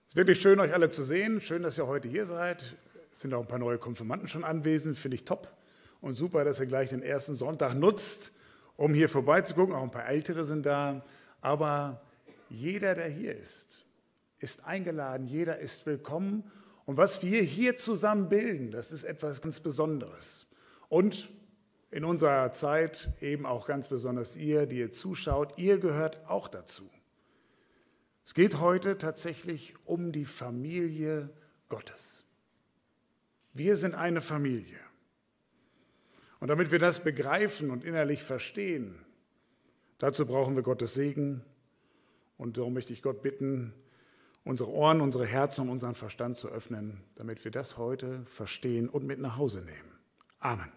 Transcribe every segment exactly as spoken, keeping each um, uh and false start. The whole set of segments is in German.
Es ist wirklich schön, euch alle zu sehen. Schön, dass ihr heute hier seid. Es sind auch ein paar neue Konfirmanden schon anwesend, finde ich top. Und super, dass ihr gleich den ersten Sonntag nutzt, um hier vorbeizugucken. Auch ein paar Ältere sind da. Aber jeder, der hier ist, ist eingeladen. Jeder ist willkommen. Und was wir hier zusammen bilden, das ist etwas ganz Besonderes. Und in unserer Zeit eben auch ganz besonders ihr, die ihr zuschaut, ihr gehört auch dazu. Es geht heute tatsächlich um die Familie Gottes. Wir sind eine Familie. Und damit wir das begreifen und innerlich verstehen, dazu brauchen wir Gottes Segen. Und darum möchte ich Gott bitten, unsere Ohren, unsere Herzen und unseren Verstand zu öffnen, damit wir das heute verstehen und mit nach Hause nehmen. Amen.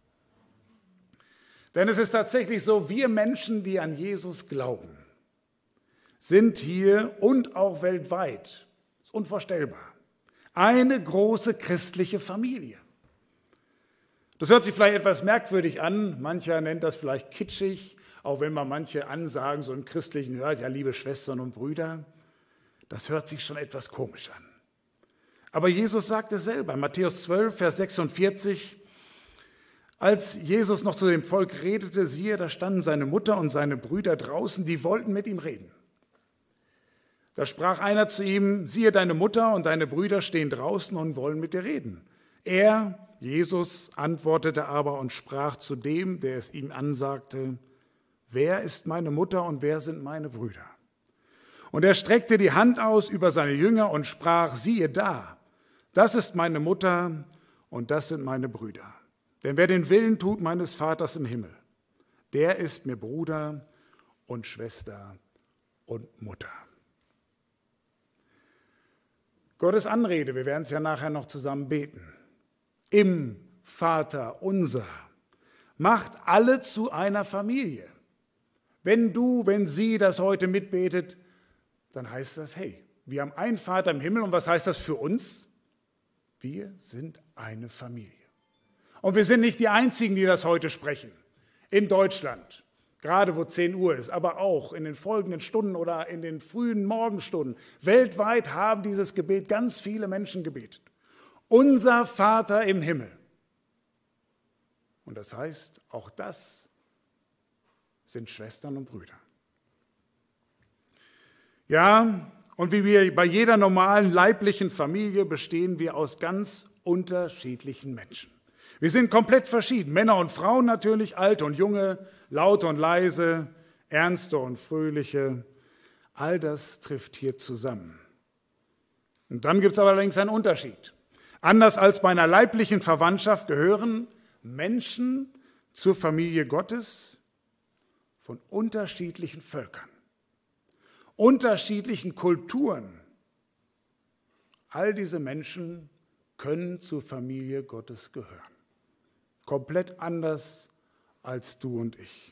Denn es ist tatsächlich so, wir Menschen, die an Jesus glauben, sind hier und auch weltweit, ist unvorstellbar, eine große christliche Familie. Das hört sich vielleicht etwas merkwürdig an, mancher nennt das vielleicht kitschig, auch wenn man manche Ansagen so im Christlichen hört, ja, liebe Schwestern und Brüder, das hört sich schon etwas komisch an. Aber Jesus sagt es selber, Matthäus zwölf, Vers sechsundvierzig, als Jesus noch zu dem Volk redete, siehe, da standen seine Mutter und seine Brüder draußen, die wollten mit ihm reden. Da sprach einer zu ihm, siehe, deine Mutter und deine Brüder stehen draußen und wollen mit dir reden. Er, Jesus, antwortete aber und sprach zu dem, der es ihm ansagte, wer ist meine Mutter und wer sind meine Brüder? Und er streckte die Hand aus über seine Jünger und sprach, siehe da, das ist meine Mutter und das sind meine Brüder. Denn wer den Willen tut meines Vaters im Himmel, der ist mir Bruder und Schwester und Mutter. Gottes Anrede, wir werden es ja nachher noch zusammen beten, im Vater unser, macht alle zu einer Familie. Wenn du, wenn sie das heute mitbetet, dann heißt das, hey, wir haben einen Vater im Himmel und was heißt das für uns? Wir sind eine Familie. Und wir sind nicht die Einzigen, die das heute sprechen. In Deutschland, gerade wo zehn Uhr ist, aber auch in den folgenden Stunden oder in den frühen Morgenstunden. Weltweit haben dieses Gebet ganz viele Menschen gebetet. Unser Vater im Himmel. Und das heißt, auch das sind Schwestern und Brüder. Ja, und wie wir bei jeder normalen leiblichen Familie bestehen wir aus ganz unterschiedlichen Menschen. Wir sind komplett verschieden, Männer und Frauen natürlich, alte und junge, laute und leise, ernste und fröhliche. All das trifft hier zusammen. Und dann gibt es aber allerdings einen Unterschied. Anders als bei einer leiblichen Verwandtschaft gehören Menschen zur Familie Gottes von unterschiedlichen Völkern, unterschiedlichen Kulturen. All diese Menschen können zur Familie Gottes gehören. Komplett anders als du und ich.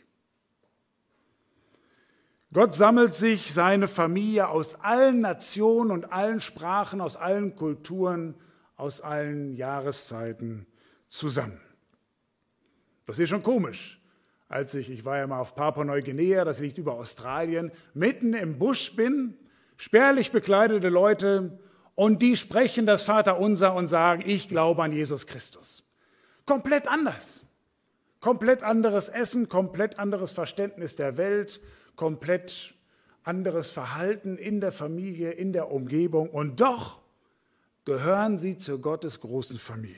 Gott sammelt sich seine Familie aus allen Nationen und allen Sprachen, aus allen Kulturen, aus allen Jahreszeiten zusammen. Das ist schon komisch. Als ich, ich war ja mal auf Papua-Neuguinea, das liegt über Australien, mitten im Busch bin, spärlich bekleidete Leute und die sprechen das Vaterunser und sagen, ich glaube an Jesus Christus. Komplett anders. Komplett anderes Essen, komplett anderes Verständnis der Welt, komplett anderes Verhalten in der Familie, in der Umgebung. Und doch gehören sie zu Gottes großen Familie.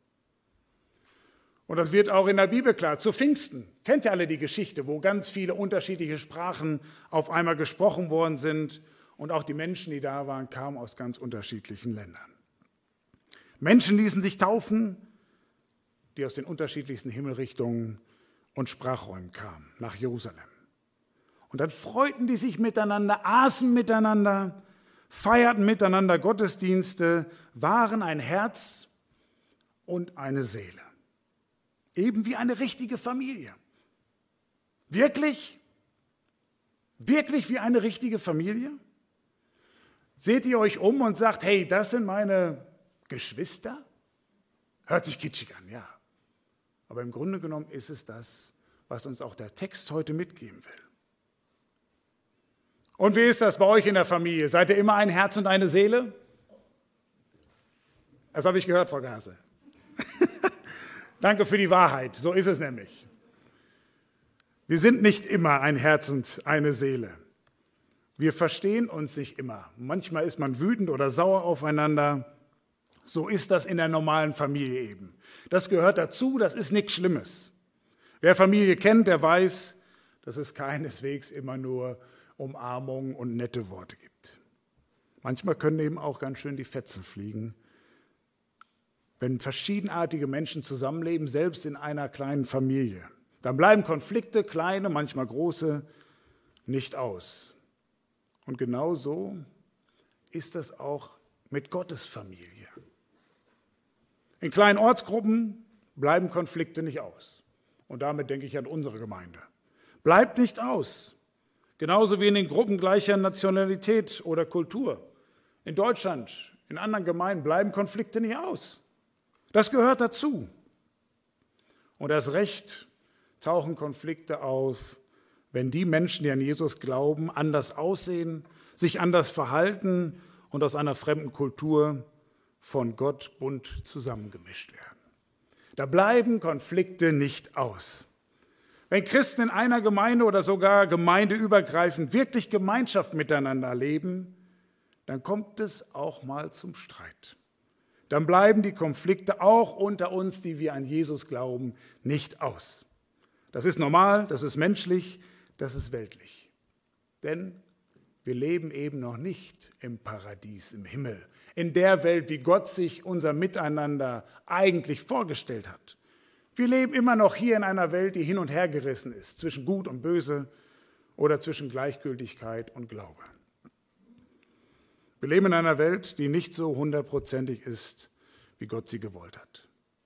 Und das wird auch in der Bibel klar. Zu Pfingsten, kennt ihr alle die Geschichte, wo ganz viele unterschiedliche Sprachen auf einmal gesprochen worden sind. Und auch die Menschen, die da waren, kamen aus ganz unterschiedlichen Ländern. Menschen ließen sich taufen, die aus den unterschiedlichsten Himmelrichtungen und Sprachräumen kamen, nach Jerusalem. Und dann freuten die sich miteinander, aßen miteinander, feierten miteinander Gottesdienste, waren ein Herz und eine Seele. Eben wie eine richtige Familie. Wirklich? Wirklich wie eine richtige Familie? Seht ihr euch um und sagt, hey, das sind meine Geschwister? Hört sich kitschig an, ja. Aber im Grunde genommen ist es das, was uns auch der Text heute mitgeben will. Und wie ist das bei euch in der Familie? Seid ihr immer ein Herz und eine Seele? Das habe ich gehört, Frau Gase. Danke für die Wahrheit, so ist es nämlich. Wir sind nicht immer ein Herz und eine Seele. Wir verstehen uns nicht immer. Manchmal ist man wütend oder sauer aufeinander. So ist das in der normalen Familie eben. Das gehört dazu, das ist nichts Schlimmes. Wer Familie kennt, der weiß, dass es keineswegs immer nur Umarmungen und nette Worte gibt. Manchmal können eben auch ganz schön die Fetzen fliegen. Wenn verschiedenartige Menschen zusammenleben, selbst in einer kleinen Familie, dann bleiben Konflikte, kleine, manchmal große, nicht aus. Und genau so ist das auch mit Gottes Familie. In kleinen Ortsgruppen bleiben Konflikte nicht aus. Und damit denke ich an unsere Gemeinde. Bleibt nicht aus. Genauso wie in den Gruppen gleicher Nationalität oder Kultur. In Deutschland, in anderen Gemeinden bleiben Konflikte nicht aus. Das gehört dazu. Und erst recht tauchen Konflikte auf, wenn die Menschen, die an Jesus glauben, anders aussehen, sich anders verhalten und aus einer fremden Kultur von Gott bunt zusammengemischt werden. Da bleiben Konflikte nicht aus. Wenn Christen in einer Gemeinde oder sogar gemeindeübergreifend wirklich Gemeinschaft miteinander leben, dann kommt es auch mal zum Streit. Dann bleiben die Konflikte auch unter uns, die wir an Jesus glauben, nicht aus. Das ist normal, das ist menschlich, das ist weltlich. Denn wir leben eben noch nicht im Paradies, im Himmel, in der Welt, wie Gott sich unser Miteinander eigentlich vorgestellt hat. Wir leben immer noch hier in einer Welt, die hin und her gerissen ist, zwischen Gut und Böse oder zwischen Gleichgültigkeit und Glaube. Wir leben in einer Welt, die nicht so hundertprozentig ist, wie Gott sie gewollt hat.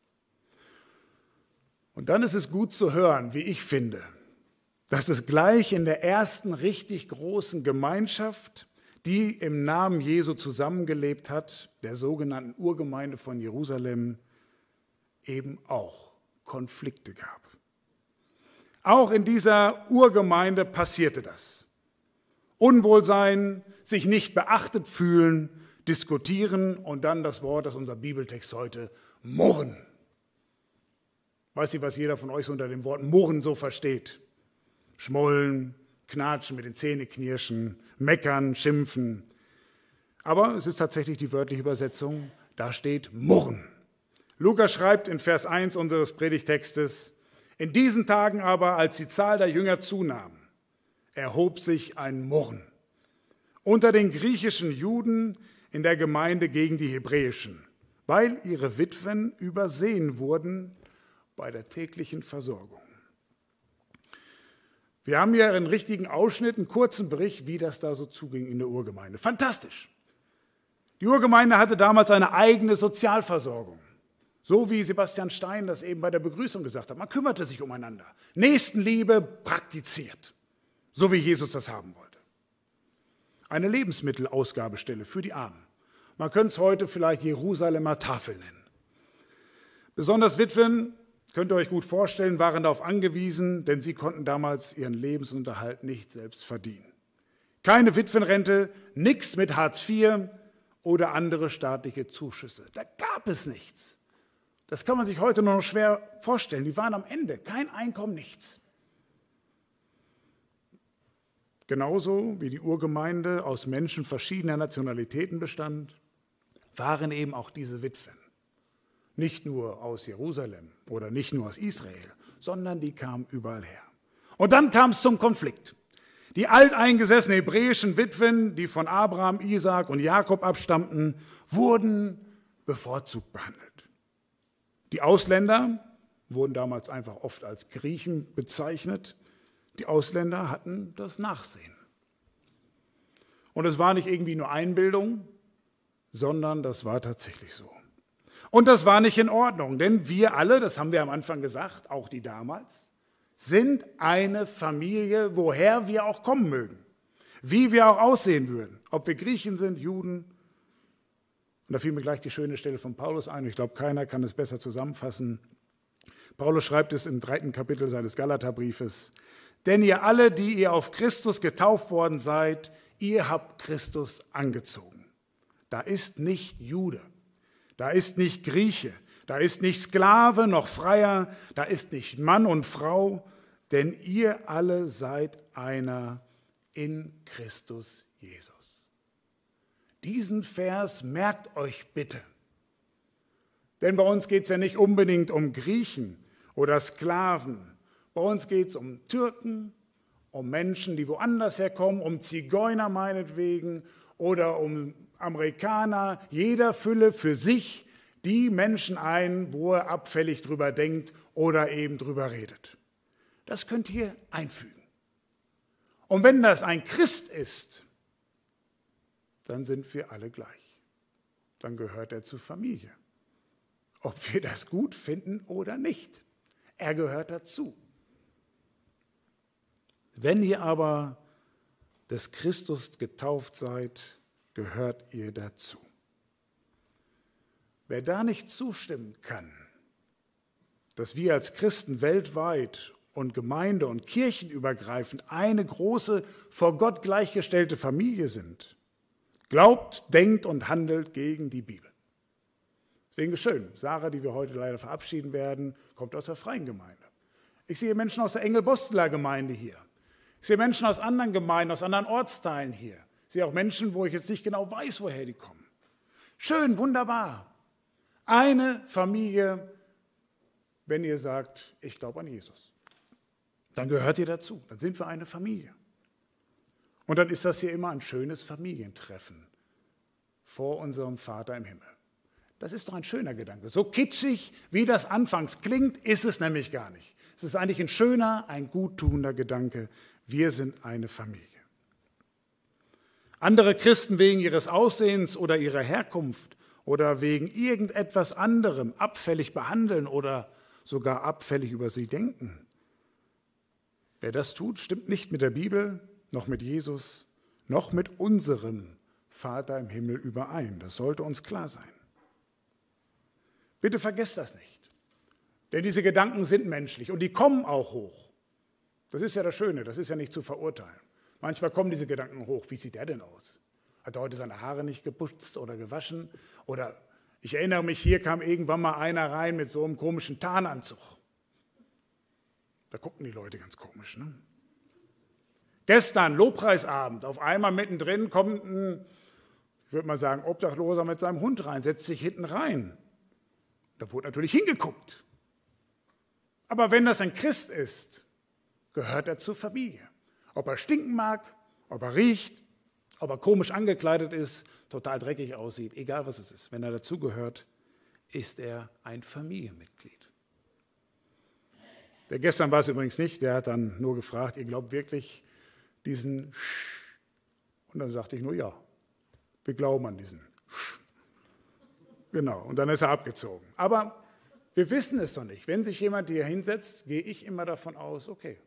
Und dann ist es gut zu hören, wie ich finde, dass es gleich in der ersten richtig großen Gemeinschaft, die im Namen Jesu zusammengelebt hat, der sogenannten Urgemeinde von Jerusalem, eben auch Konflikte gab. Auch in dieser Urgemeinde passierte das. Unwohlsein, sich nicht beachtet fühlen, diskutieren und dann das Wort aus unserem Bibeltext heute, murren. Weiß nicht, was jeder von euch so unter dem Wort murren so versteht. Schmollen, knatschen, mit den Zähnen knirschen, meckern, schimpfen. Aber es ist tatsächlich die wörtliche Übersetzung, da steht murren. Lukas schreibt in Vers eins unseres Predigtextes, in diesen Tagen aber, als die Zahl der Jünger zunahm, erhob sich ein Murren unter den griechischen Juden in der Gemeinde gegen die hebräischen, weil ihre Witwen übersehen wurden bei der täglichen Versorgung. Wir haben hier einen richtigen Ausschnitt, einen kurzen Bericht, wie das da so zuging in der Urgemeinde. Fantastisch. Die Urgemeinde hatte damals eine eigene Sozialversorgung. So wie Sebastian Stein das eben bei der Begrüßung gesagt hat. Man kümmerte sich umeinander. Nächstenliebe praktiziert. So wie Jesus das haben wollte. Eine Lebensmittelausgabestelle für die Armen. Man könnte es heute vielleicht Jerusalemer Tafel nennen. Besonders Witwen, könnt ihr euch gut vorstellen, waren darauf angewiesen, denn sie konnten damals ihren Lebensunterhalt nicht selbst verdienen. Keine Witwenrente, nichts mit Hartz vier oder andere staatliche Zuschüsse. Da gab es nichts. Das kann man sich heute nur noch schwer vorstellen. Die waren am Ende, kein Einkommen, nichts. Genauso wie die Urgemeinde aus Menschen verschiedener Nationalitäten bestand, waren eben auch diese Witwen. Nicht nur aus Jerusalem oder nicht nur aus Israel, sondern die kamen überall her. Und dann kam es zum Konflikt. Die alteingesessenen hebräischen Witwen, die von Abraham, Isaak und Jakob abstammten, wurden bevorzugt behandelt. Die Ausländer wurden damals einfach oft als Griechen bezeichnet. Die Ausländer hatten das Nachsehen. Und es war nicht irgendwie nur Einbildung, sondern das war tatsächlich so. Und das war nicht in Ordnung, denn wir alle, das haben wir am Anfang gesagt, auch die damals, sind eine Familie, woher wir auch kommen mögen, wie wir auch aussehen würden, ob wir Griechen sind, Juden. Und da fiel mir gleich die schöne Stelle von Paulus ein, ich glaube, keiner kann es besser zusammenfassen. Paulus schreibt es im dritten Kapitel seines Galaterbriefes, Denn ihr alle, die ihr auf Christus getauft worden seid, ihr habt Christus angezogen. Da ist nicht Jude, da ist nicht Grieche, da ist nicht Sklave noch Freier, da ist nicht Mann und Frau, denn ihr alle seid einer in Christus Jesus. Diesen Vers merkt euch bitte. Denn bei uns geht es ja nicht unbedingt um Griechen oder Sklaven. Bei uns geht es um Türken, um Menschen, die woanders herkommen, um Zigeuner meinetwegen oder um Amerikaner. Jeder fülle für sich die Menschen ein, wo er abfällig drüber denkt oder eben drüber redet. Das könnt ihr einfügen. Und wenn das ein Christ ist, dann sind wir alle gleich. Dann gehört er zur Familie. Ob wir das gut finden oder nicht. Er gehört dazu. Wenn ihr aber des Christus getauft seid, gehört ihr dazu. Wer da nicht zustimmen kann, dass wir als Christen weltweit und Gemeinde- und kirchenübergreifend eine große, vor Gott gleichgestellte Familie sind, glaubt, denkt und handelt gegen die Bibel. Deswegen ist schön, Sarah, die wir heute leider verabschieden werden, kommt aus der Freien Gemeinde. Ich sehe Menschen aus der Engelbosteler Gemeinde hier. Ich sehe Menschen aus anderen Gemeinden, aus anderen Ortsteilen hier. Ich sehe auch Menschen, wo ich jetzt nicht genau weiß, woher die kommen. Schön, wunderbar. Eine Familie, wenn ihr sagt, ich glaube an Jesus. Dann gehört ihr dazu, dann sind wir eine Familie. Und dann ist das hier immer ein schönes Familientreffen vor unserem Vater im Himmel. Das ist doch ein schöner Gedanke. So kitschig, wie das anfangs klingt, ist es nämlich gar nicht. Es ist eigentlich ein schöner, ein guttuender Gedanke. Wir sind eine Familie. Andere Christen wegen ihres Aussehens oder ihrer Herkunft oder wegen irgendetwas anderem abfällig behandeln oder sogar abfällig über sie denken. Wer das tut, stimmt nicht mit der Bibel, noch mit Jesus, noch mit unserem Vater im Himmel überein. Das sollte uns klar sein. Bitte vergesst das nicht, denn diese Gedanken sind menschlich und die kommen auch hoch. Das ist ja das Schöne, das ist ja nicht zu verurteilen. Manchmal kommen diese Gedanken hoch, wie sieht der denn aus? Hat er heute seine Haare nicht geputzt oder gewaschen? Oder ich erinnere mich, hier kam irgendwann mal einer rein mit so einem komischen Tarnanzug. Da gucken die Leute ganz komisch, ne? Gestern, Lobpreisabend, auf einmal mittendrin kommt ein, ich würde mal sagen, Obdachloser mit seinem Hund rein, setzt sich hinten rein. Da wurde natürlich hingeguckt. Aber wenn das ein Christ ist, gehört er zur Familie. Ob er stinken mag, ob er riecht, ob er komisch angekleidet ist, total dreckig aussieht, egal was es ist. Wenn er dazugehört, ist er ein Familienmitglied. Der gestern war es übrigens nicht, der hat dann nur gefragt, ihr glaubt wirklich diesen Sch? Und dann sagte ich nur, ja, wir glauben an diesen Sch. Genau, und dann ist er abgezogen. Aber wir wissen es doch nicht. Wenn sich jemand hier hinsetzt, gehe ich immer davon aus, okay,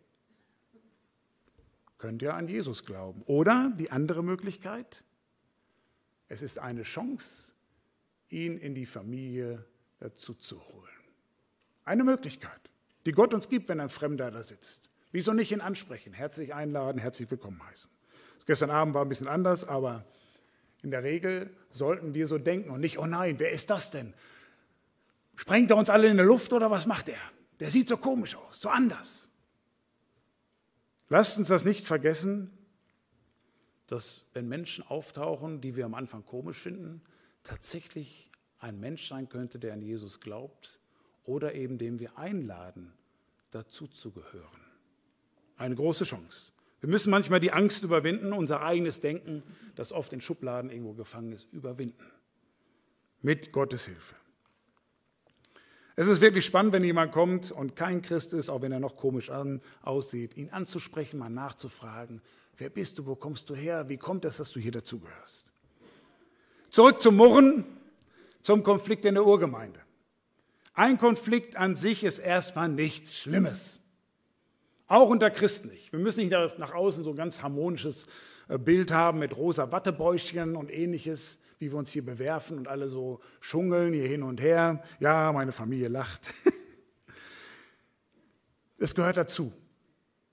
könnt ihr an Jesus glauben. Oder die andere Möglichkeit, es ist eine Chance, ihn in die Familie dazu zu holen. Eine Möglichkeit, die Gott uns gibt, wenn ein Fremder da sitzt. Wieso nicht ihn ansprechen, herzlich einladen, herzlich willkommen heißen. Das gestern Abend war ein bisschen anders, aber in der Regel sollten wir so denken und nicht, oh nein, wer ist das denn? Sprengt er uns alle in die Luft oder was macht er? Der sieht so komisch aus, so anders. Lasst uns das nicht vergessen, dass wenn Menschen auftauchen, die wir am Anfang komisch finden, tatsächlich ein Mensch sein könnte, der an Jesus glaubt oder eben dem wir einladen, dazu zu gehören. Eine große Chance. Wir müssen manchmal die Angst überwinden, unser eigenes Denken, das oft in Schubladen irgendwo gefangen ist, überwinden. Mit Gottes Hilfe. Es ist wirklich spannend, wenn jemand kommt und kein Christ ist, auch wenn er noch komisch an, aussieht, ihn anzusprechen, mal nachzufragen, wer bist du, wo kommst du her, wie kommt es, dass du hier dazugehörst? Zurück zum Murren, zum Konflikt in der Urgemeinde. Ein Konflikt an sich ist erstmal nichts Schlimmes. Auch unter Christen nicht. Wir müssen nicht nach außen so ein ganz harmonisches Bild haben mit rosa Wattebäuschen und ähnliches, wie wir uns hier bewerfen und alle so schungeln hier hin und her. Ja, meine Familie lacht. Es gehört dazu.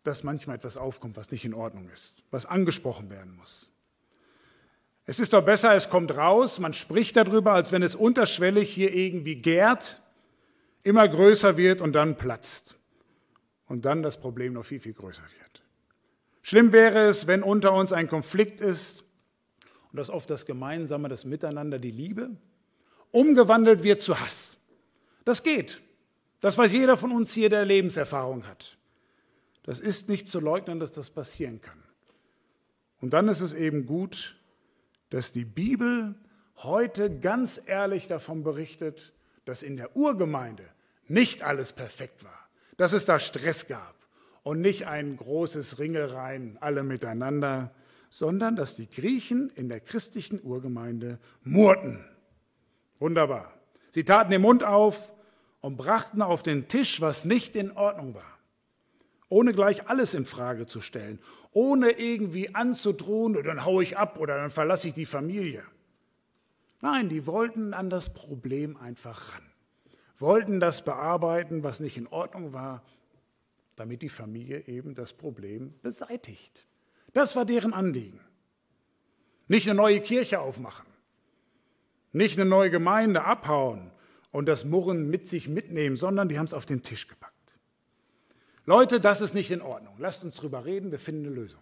dass manchmal etwas aufkommt, was nicht in Ordnung ist, was angesprochen werden muss. Es ist doch besser, es kommt raus, man spricht darüber, als wenn es unterschwellig hier irgendwie gärt, immer größer wird und dann platzt. Und dann das Problem noch viel, viel größer wird. Schlimm wäre es, wenn unter uns ein Konflikt ist und das oft das Gemeinsame, das Miteinander, die Liebe, umgewandelt wird zu Hass. Das geht. Das weiß jeder von uns hier, der Lebenserfahrung hat. Das ist nicht zu leugnen, dass das passieren kann. Und dann ist es eben gut, dass die Bibel heute ganz ehrlich davon berichtet, dass in der Urgemeinde nicht alles perfekt war, dass es da Stress gab und nicht ein großes Ringelreihen alle miteinander, sondern dass die Griechen in der christlichen Urgemeinde murrten. Wunderbar. Sie taten den Mund auf und brachten auf den Tisch, was nicht in Ordnung war, ohne gleich alles in Frage zu stellen, ohne irgendwie anzudrohen, dann haue ich ab oder dann verlasse ich die Familie. Nein, die wollten an das Problem einfach ran, wollten das bearbeiten, was nicht in Ordnung war, damit die Familie eben das Problem beseitigt. Das war deren Anliegen. Nicht eine neue Kirche aufmachen, nicht eine neue Gemeinde abhauen und das Murren mit sich mitnehmen, sondern die haben es auf den Tisch gepackt. Leute, das ist nicht in Ordnung. Lasst uns drüber reden, wir finden eine Lösung.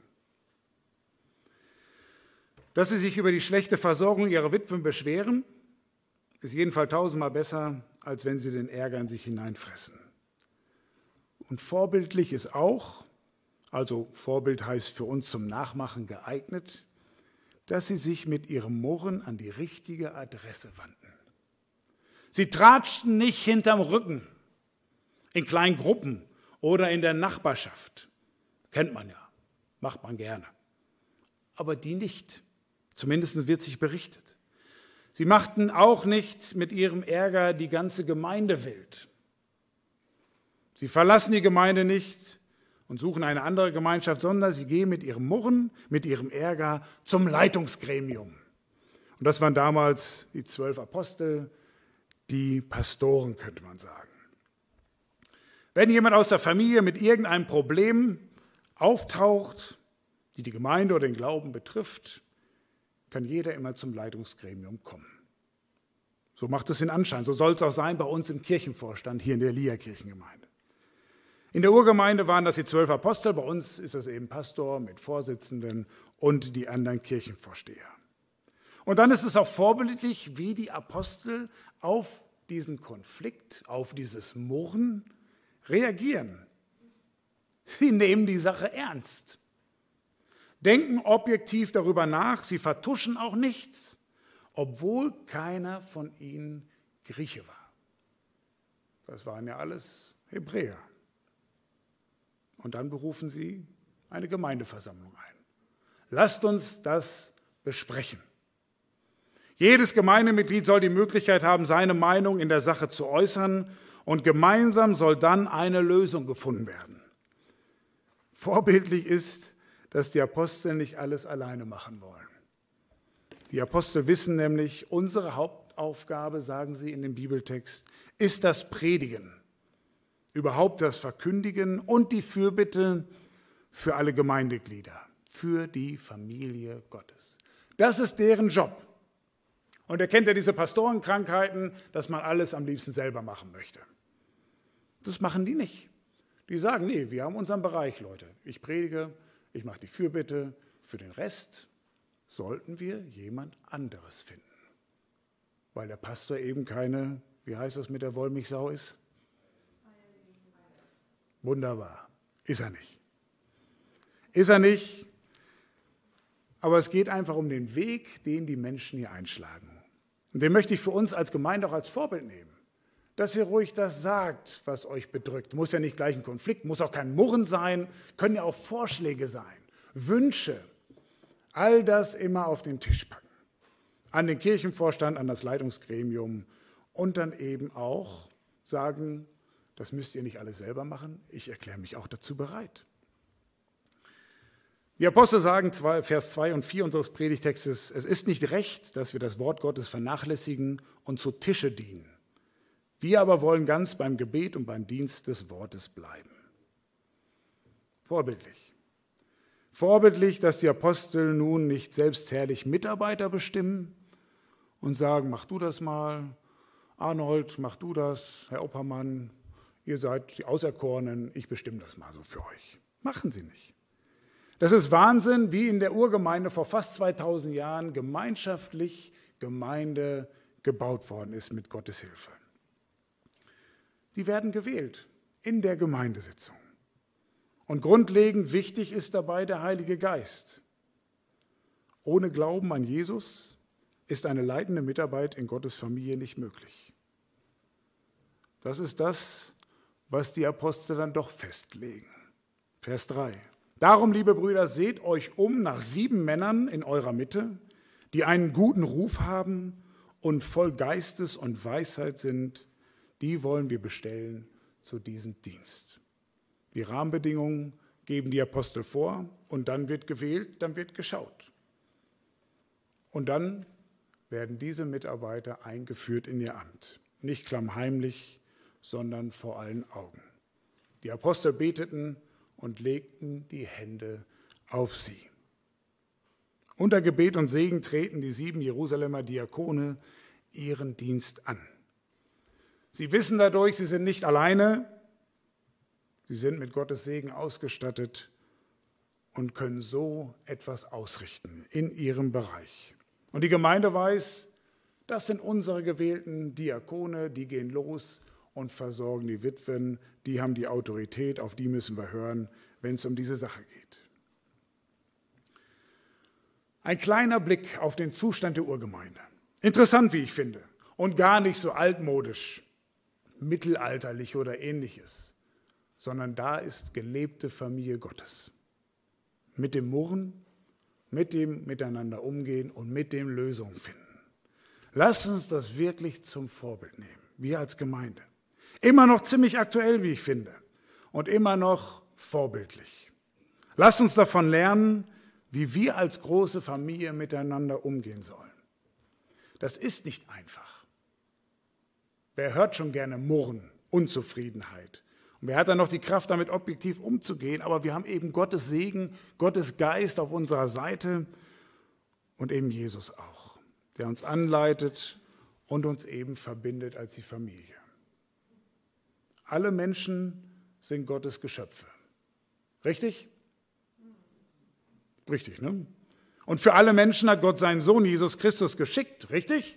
Dass sie sich über die schlechte Versorgung ihrer Witwen beschweren, ist jedenfalls tausendmal besser, als wenn sie den Ärger in sich hineinfressen. Und vorbildlich ist auch, also Vorbild heißt für uns zum Nachmachen geeignet, dass sie sich mit ihrem Murren an die richtige Adresse wandten. Sie tratschten nicht hinterm Rücken, in kleinen Gruppen oder in der Nachbarschaft. Kennt man ja, macht man gerne. Aber die nicht, zumindest wird sich berichtet. Sie machten auch nicht mit ihrem Ärger die ganze Gemeinde wild. Sie verlassen die Gemeinde nicht und suchen eine andere Gemeinschaft, sondern sie gehen mit ihrem Murren, mit ihrem Ärger zum Leitungsgremium. Und das waren damals die zwölf Apostel, die Pastoren, könnte man sagen. Wenn jemand aus der Familie mit irgendeinem Problem auftaucht, die die Gemeinde oder den Glauben betrifft, kann jeder immer zum Leitungsgremium kommen. So macht es den Anschein. So soll es auch sein bei uns im Kirchenvorstand hier in der Elia-Kirchengemeinde. In der Urgemeinde waren das die zwölf Apostel, bei uns ist es eben Pastor mit Vorsitzenden und die anderen Kirchenvorsteher. Und dann ist es auch vorbildlich, wie die Apostel auf diesen Konflikt, auf dieses Murren reagieren. Sie nehmen die Sache ernst, denken objektiv darüber nach, sie vertuschen auch nichts, obwohl keiner von ihnen Grieche war. Das waren ja alles Hebräer. Und dann berufen sie eine Gemeindeversammlung ein. Lasst uns das besprechen. Jedes Gemeindemitglied soll die Möglichkeit haben, seine Meinung in der Sache zu äußern und gemeinsam soll dann eine Lösung gefunden werden. Vorbildlich ist, dass die Apostel nicht alles alleine machen wollen. Die Apostel wissen nämlich, unsere Hauptaufgabe, sagen sie in dem Bibeltext, ist das Predigen, überhaupt das Verkündigen und die Fürbitte für alle Gemeindeglieder, für die Familie Gottes. Das ist deren Job. Und er kennt ja diese Pastorenkrankheiten, dass man alles am liebsten selber machen möchte. Das machen die nicht. Die sagen, nee, wir haben unseren Bereich, Leute. Ich predige, ich mache die Fürbitte. Für den Rest sollten wir jemand anderes finden. Weil der Pastor eben keine, wie heißt das mit der Wollmilchsau ist? Wunderbar. Ist er nicht. Ist er nicht. Aber es geht einfach um den Weg, den die Menschen hier einschlagen. Und den möchte ich für uns als Gemeinde auch als Vorbild nehmen. Dass ihr ruhig das sagt, was euch bedrückt. Muss ja nicht gleich ein Konflikt, muss auch kein Murren sein, können ja auch Vorschläge sein, Wünsche. All das immer auf den Tisch packen. An den Kirchenvorstand, an das Leitungsgremium und dann eben auch sagen, das müsst ihr nicht alles selber machen, ich erkläre mich auch dazu bereit. Die Apostel sagen, Vers zwei und vier unseres Predigtextes, es ist nicht recht, dass wir das Wort Gottes vernachlässigen und zu Tische dienen. Wir aber wollen ganz beim Gebet und beim Dienst des Wortes bleiben. Vorbildlich. Vorbildlich, dass die Apostel nun nicht selbstherrlich Mitarbeiter bestimmen und sagen, mach du das mal, Arnold, mach du das, Herr Oppermann, ihr seid die Auserkorenen, ich bestimme das mal so für euch. Machen sie nicht. Das ist Wahnsinn, wie in der Urgemeinde vor fast zweitausend Jahren gemeinschaftlich Gemeinde gebaut worden ist mit Gottes Hilfe. Die werden gewählt in der Gemeindesitzung. Und grundlegend wichtig ist dabei der Heilige Geist. Ohne Glauben an Jesus ist eine leitende Mitarbeit in Gottes Familie nicht möglich. Das ist das, was die Apostel dann doch festlegen. Vers drei. Darum, liebe Brüder, seht euch um nach sieben Männern in eurer Mitte, die einen guten Ruf haben und voll Geistes und Weisheit sind. Die wollen wir bestellen zu diesem Dienst. Die Rahmenbedingungen geben die Apostel vor und dann wird gewählt, dann wird geschaut. Und dann werden diese Mitarbeiter eingeführt in ihr Amt. Nicht klammheimlich, sondern vor allen Augen. Die Apostel beteten und legten die Hände auf sie. Unter Gebet und Segen treten die sieben Jerusalemer Diakone ihren Dienst an. Sie wissen dadurch, sie sind nicht alleine, sie sind mit Gottes Segen ausgestattet und können so etwas ausrichten in ihrem Bereich. Und die Gemeinde weiß, das sind unsere gewählten Diakone, die gehen los und versorgen die Witwen, die haben die Autorität, auf die müssen wir hören, wenn es um diese Sache geht. Ein kleiner Blick auf den Zustand der Urgemeinde. Interessant, wie ich finde, und gar nicht so altmodisch, mittelalterlich oder ähnliches, sondern da ist gelebte Familie Gottes. Mit dem Murren, mit dem Miteinander umgehen und mit dem Lösungen finden. Lasst uns das wirklich zum Vorbild nehmen, wir als Gemeinde. Immer noch ziemlich aktuell, wie ich finde, und immer noch vorbildlich. Lasst uns davon lernen, wie wir als große Familie miteinander umgehen sollen. Das ist nicht einfach. Wer hört schon gerne Murren, Unzufriedenheit? Und wer hat dann noch die Kraft, damit objektiv umzugehen? Aber wir haben eben Gottes Segen, Gottes Geist auf unserer Seite und eben Jesus auch, der uns anleitet und uns eben verbindet als die Familie. Alle Menschen sind Gottes Geschöpfe. Richtig? Richtig, ne? Und für alle Menschen hat Gott seinen Sohn Jesus Christus geschickt, richtig?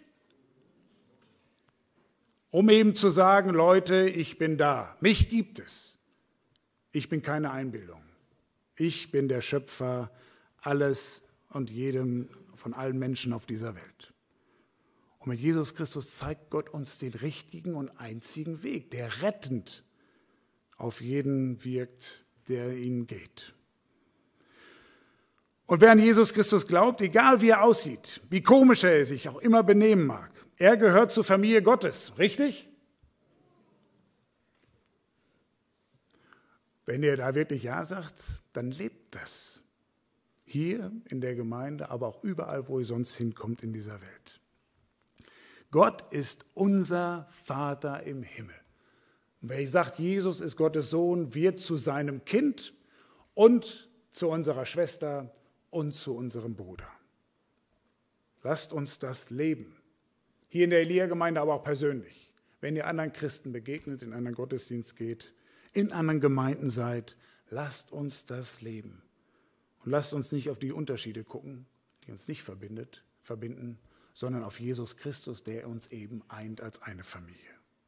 Um eben zu sagen, Leute, ich bin da, mich gibt es. Ich bin keine Einbildung. Ich bin der Schöpfer alles und jedem von allen Menschen auf dieser Welt. Und mit Jesus Christus zeigt Gott uns den richtigen und einzigen Weg, der rettend auf jeden wirkt, der ihn geht. Und wer an Jesus Christus glaubt, egal wie er aussieht, wie komisch er sich auch immer benehmen mag, er gehört zur Familie Gottes, richtig? Wenn ihr da wirklich Ja sagt, dann lebt das. Hier in der Gemeinde, aber auch überall, wo ihr sonst hinkommt in dieser Welt. Gott ist unser Vater im Himmel. Und wer sagt, Jesus ist Gottes Sohn, wird zu seinem Kind und zu unserer Schwester und zu unserem Bruder. Lasst uns das leben. Hier in der Elia-Gemeinde, aber auch persönlich. Wenn ihr anderen Christen begegnet, in einen Gottesdienst geht, in anderen Gemeinden seid, lasst uns das leben. Und lasst uns nicht auf die Unterschiede gucken, die uns nicht verbindet, verbinden, sondern auf Jesus Christus, der uns eben eint als eine Familie.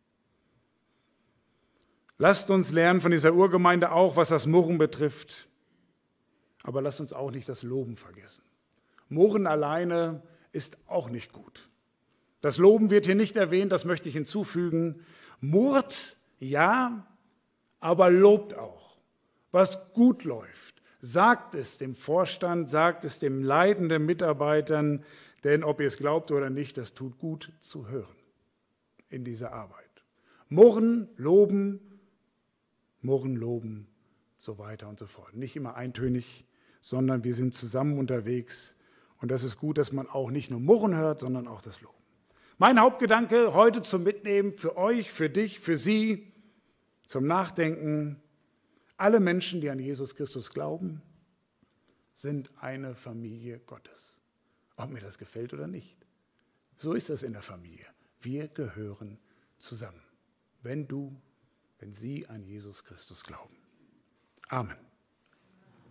Lasst uns lernen von dieser Urgemeinde auch, was das Murren betrifft. Aber lasst uns auch nicht das Loben vergessen. Murren alleine ist auch nicht gut. Das Loben wird hier nicht erwähnt, das möchte ich hinzufügen. Murrt, ja, aber lobt auch. Was gut läuft, sagt es dem Vorstand, sagt es dem leitenden Mitarbeitern, denn ob ihr es glaubt oder nicht, das tut gut zu hören in dieser Arbeit. Murren, loben, murren, loben, so weiter und so fort. Nicht immer eintönig, sondern wir sind zusammen unterwegs. Und das ist gut, dass man auch nicht nur Murren hört, sondern auch das Loben. Mein Hauptgedanke heute zum Mitnehmen für euch, für dich, für Sie, zum Nachdenken. Alle Menschen, die an Jesus Christus glauben, sind eine Familie Gottes. Ob mir das gefällt oder nicht. So ist das in der Familie. Wir gehören zusammen, wenn du, wenn sie an Jesus Christus glauben. Amen.